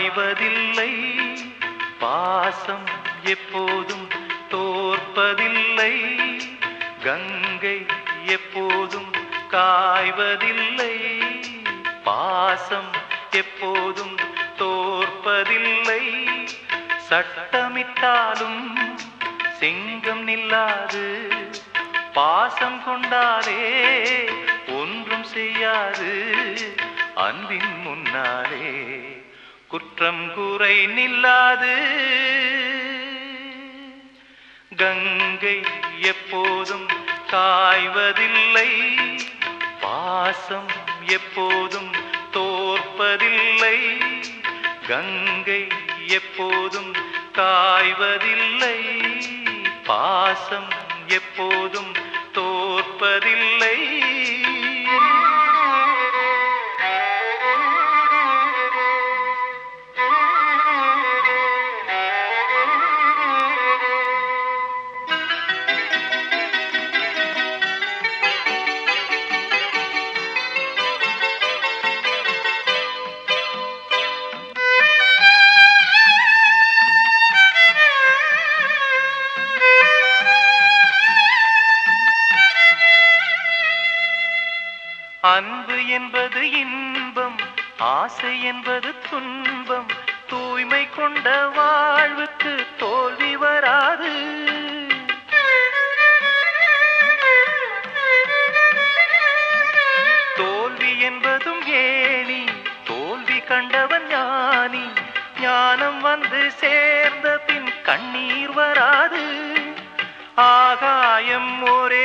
காய்வதில்லை, பாசம் எப்போதும் தோற்பதில்லை. கங்கை எப்போதும் காய்வதில்லை, பாசம் எப்போதும் தோற்பதில்லை. சட்டமிட்டாலும் சிங்கம் நில்லாது, பாசம் கொண்டாலே ஒன்றும் செய்யாது. அன்பின் முன்னாலே குற்றம் குறை நில்லாது. கங்கை எப்போதும் காய்வதில்லை, பாசம் எப்போதும் தோற்பதில்லை. கங்கை எப்போதும் காய்வதில்லை, பாசம் எப்போதும் தோற்பதில்லை. அன்பு என்பது இன்பம், ஆசை என்பது துன்பம். தூய்மை கொண்ட வாழ்வுக்கு தோல்வி வராது. தோல்வி என்பதும் ஏணி, தோல்வி கண்டவன் ஞானி. ஞானம் வந்து சேர்ந்த பின் கண்ணீர் வராது. ஆகாயம் ஒரே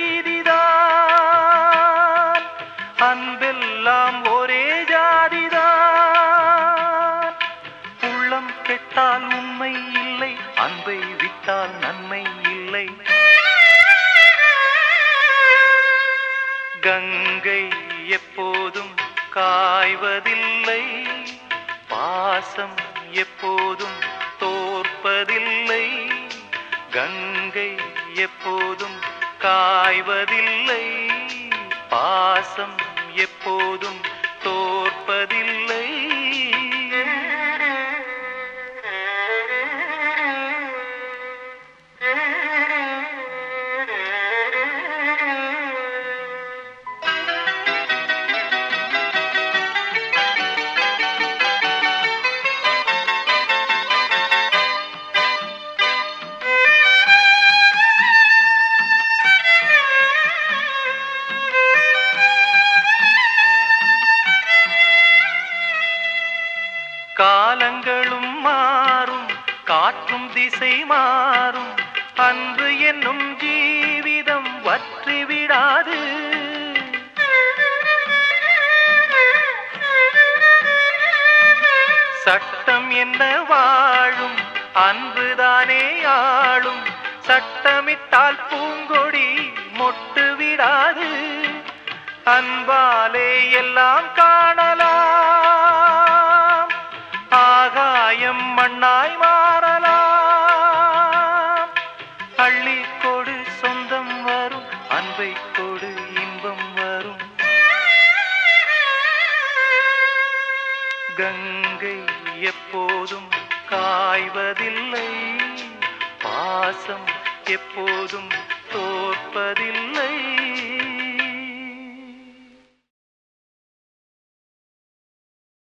வீதிதான், அன்பெல்லாம் ஒரே ஜாதிதான். உள்ளம் கெட்டால் உண்மை இல்லை, அன்பை விட்டால் நன்மை இல்லை. கங்கை எப்போதும் காய்வதில்லை, பாசம் எப்போதும் தோற்பதில்லை. கங்கை எப்போதும் காய்வதில்லை, பாசம் எப்போதும் தோற்பதில்லை. காலங்களும் மாறும், காற்றும் திசை மாறும். அன்பு என்னும் ஜீவிதம் வற்றிவிடாது. சட்டம் என்ன வாழும், அன்புதானே ஆளும். சட்டமிட்டால் பூங்கொடி மொட்டு விடாது. அன்பாலே எல்லாம் காணலாம், ஆகாயம் மண்ணாய் மாறலாம். அள்ளி கொடு சொந்தம் வரும், அன்பை கொடு இன்பம் வரும். கங்கை எப்போதும் காய்வதில்லை, பாசம் எப்போதும் தோற்பதில்லை.